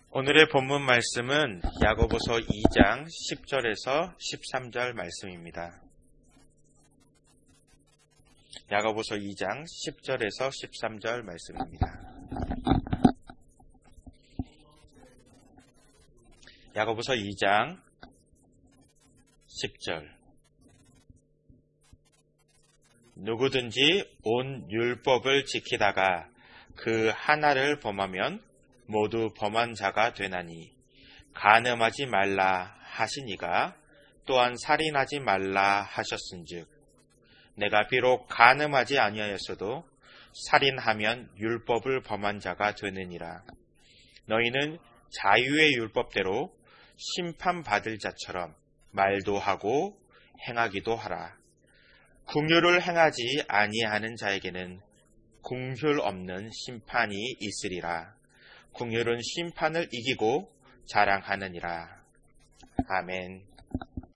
오늘의 본문 말씀은 야고보서 2장 10절에서 13절 말씀입니다. 야고보서 2장 10절에서 13절 말씀입니다. 야고보서 2장 10절. 누구든지 온 율법을 지키다가 그 하나를 범하면 모두 범한 자가 되나니, 간음하지 말라 하시니가 또한 살인하지 말라 하셨은즉, 내가 비록 간음하지 아니하였어도 살인하면 율법을 범한 자가 되느니라. 너희는 자유의 율법대로 심판받을 자처럼 말도 하고 행하기도 하라. 긍휼을 행하지 아니하는 자에게는 긍휼 없는 심판이 있으리라. 긍휼은 심판을 이기고 자랑하느니라. 아멘.